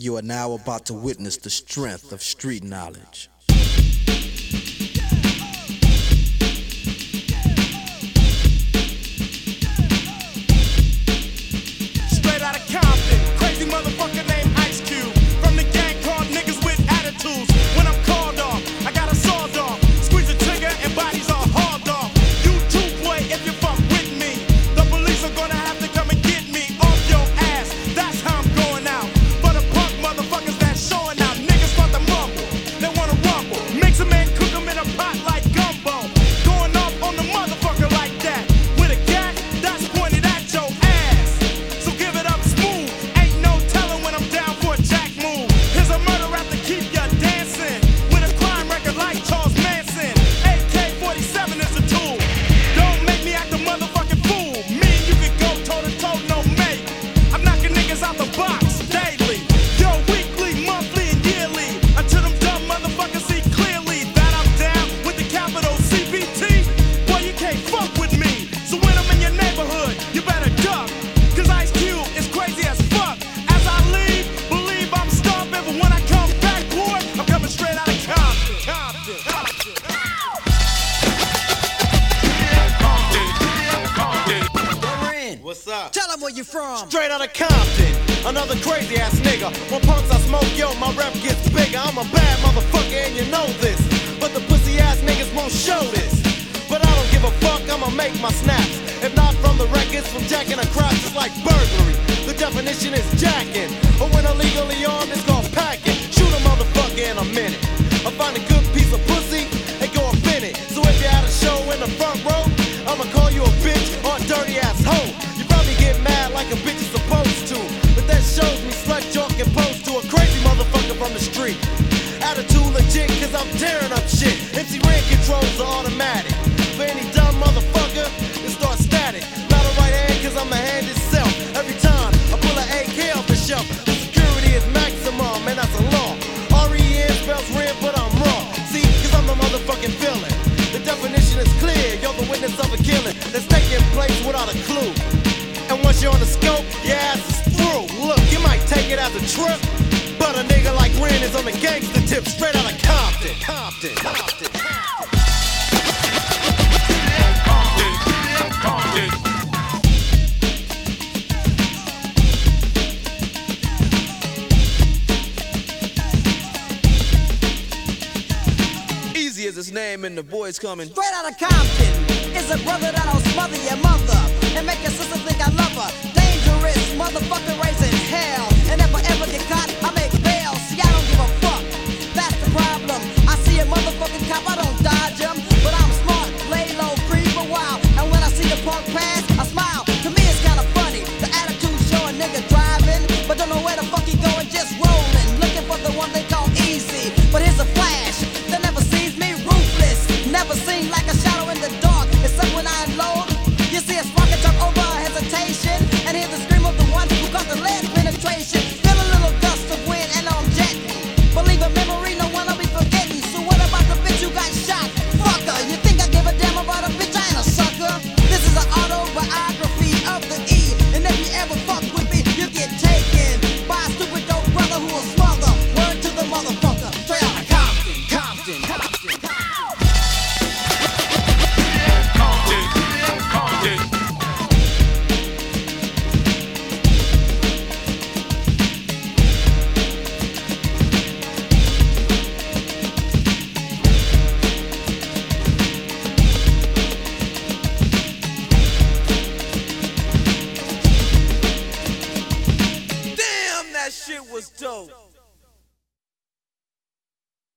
You are now about to witness the strength of street knowledge. Straight out of Compton, crazy motherfucker named Ice Cube. From the gang called niggas with attitudes. When I'm called off, I got a sawed off. Squeeze the trigger and bodies are hauled off. You too, boy, if you fuck with me. The police are gonna have to come and get me off your ass. That's how I'm going out. For the punk motherfuckers that's showing out. Niggas start to mumble, they wanna rumble. Mix 'em and cook 'em in a pot like gumbo. Going off on the motherfucker like that. With a gat that's pointed at your ass. So give it up smooth. Ain't no telling when I'm down for a jack move. Here's a murder rap to keep ya dancing. With a crime record like Charles Manson. AK-47 is a tool. Don't make me act a motherfucking fool. Me and you could go toe to toe, no mate. I'm knocking niggas out the box daily. Yo, weekly, monthly, and yearly. Until them dumb motherfuckers see clearly that I'm down with the capital CPT. Boy, you can't fuck with me. So when I'm in your neighborhood, you better duck. Cause Ice Cube is crazy as fuck. As I leave, believe I'm starving. But when I come back, boy, I'm coming straight out of Compton. What's up? Tell them where you from. Straight out of Compton, another crazy ass nigga. When punks I smoke, yo, my rep gets bigger. I'm a bad motherfucker and you know this. But the pussy ass niggas won't show this. But I don't give a fuck, I'ma make my snaps. If not from the records, from jacking across, it's like burglary. The definition is jacking. Or when illegally armed, it's called packing. Shoot a motherfucker in a minute. I find a good piece of pussy and go up in it. So if you had a show in the front row, I'ma call you a bitch or a dirty ass hoe. You probably get mad like a bitch is supposed to. But that shows me slut joke and pose to a crazy motherfucker from the street. Attitude legit, cause I'm tearing up shit. MC Ren controls are automatic. For any dumb motherfucker, it starts static. Not a right hand, cause I'm the hand itself. Every time I pull an AK off the shelf, the security is maximum, and that's a law. R-E-N spells Ren, but I'm raw. See, cause I'm the motherfucking villain. The definition is clear, you're the witness of a killing that's taking place without a clue. And once you're on the scope, your ass is through. Look, you might take it as a trip, but a nigga like Ren is on the gangster tip, straight out of Compton. Compton. Easy as his name and the boys coming. Straight out of Compton is a brother that'll smother your mother and make your sister think I love her. Dangerous motherfucker raising hell. And if I ever get caught, I make bail. See, I don't give a fuck. That's the problem. I see a motherfucking cop, I don't dodge him. But I'm smart, lay low, creep a while. And when I see the punk pass, I smile. To me, it's kinda funny. The attitude show a nigga driving, but don't know where the fuck he going, just rolling. Looking for the one they call easy. But here's a flash that never sees me, ruthless. Never seen like a shadow in the dark. Except when I unload, you see a spark jump over hesitation, and hear the scream of the one who got the lead penetration. Feel a little gust of wind and I'm jetting. Believe a memory, no one I'll be forgetting. So what about the bitch who got shot? Fucker, you think I give a damn about a bitch? I ain't a sucker. This is an autobiography of the E. And if you ever fuck with me, you get taken by a stupid dope brother who will smother. Word to the motherfucker. Straight out of Compton. Damn, that shit was dope.